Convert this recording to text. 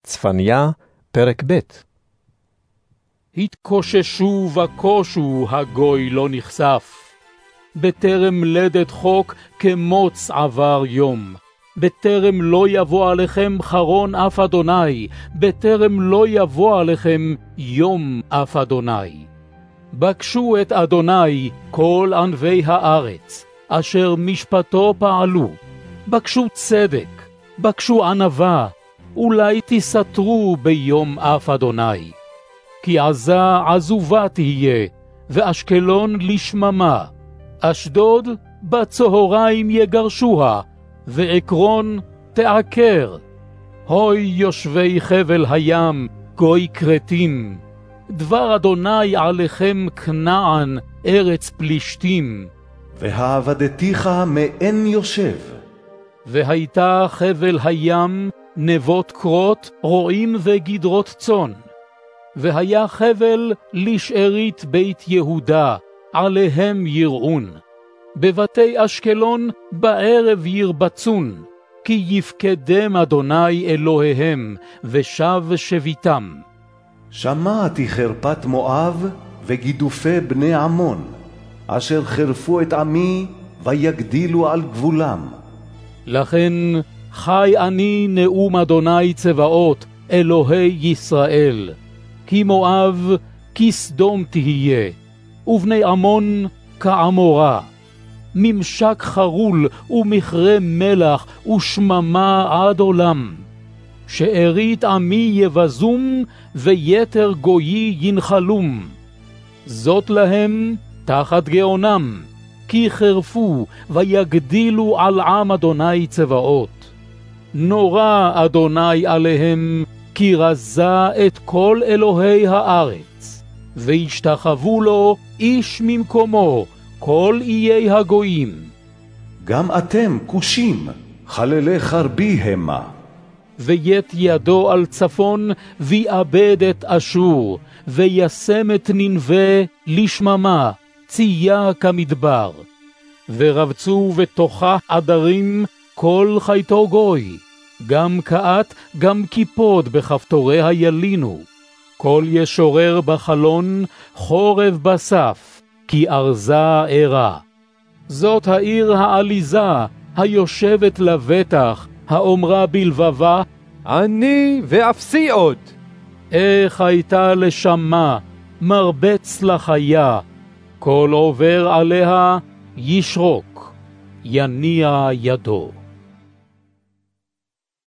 צפניה, פרק ב'. התקוששו וקושו הגוי לא נחשף. בטרם לדת חוק כמוץ עבר יום. בטרם לא יבוא עליכם חרון אף אדוני, בטרם לא יבוא עליכם יום אף אדוני. בקשו את אדוני כל ענבי הארץ, אשר משפטו פעלו. בקשו צדק, בקשו ענווה, אולי תסתרו ביום אף אדוני. כי עזה עזובה תהיה, ואשקלון לשממה. אשדוד בצהריים יגרשוה, ועקרון תעקר. הוי יושבי חבל הים, גוי קרטים. דבר אדוני עליכם כנען, ארץ פלישתים. והעבדתיך מאין יושב. והייתה חבל הים, נבות קרות, רועים וגדרות צאן. והיה חבל לשארית בית יהודה, עליהם יראון. בבתי אשקלון בערב ירבצון, כי יפקדם אדוני אלוהיהם, ושב שביתם. שמעתי חרפת מואב וגידופי בני עמון, אשר חרפו את עמי ויגדילו על גבולם. לכן חי אני נאום אדוני צבאות, אלוהי ישראל. כי מואב כסדום תהיה, ובני עמון כעמורה. ממשק חרול ומכרה מלח ושממה עד עולם. שארית עמי יבזום ויתר גויי ינחלום. זאת להם תחת גאונם, כי חרפו ויגדילו על עם אדוני צבאות. נורא אדוני עליהם, כי רזה את כל אלוהי הארץ, וישתחוו לו איש ממקומו, כל איי הגויים. גם אתם כושים, חללי חרבי המה. וית ידו על צפון, ויאבד את אשור, וישם את ננבה לשממה, צייה כמדבר. ורבצו בתוכה עדרים, כל חייתו גוי. גם קעת, גם קיפוד בכפתוריה ילינו. כל ישורר בחלון, חורב בסף, כי ארזה ערה. זאת העיר העליזה, היושבת לבטח, האומרה בלבבה, אני ואפסי עוד. איך הייתה לשמה, מרבץ לחיה, כל עובר עליה ישרוק, יניע ידו.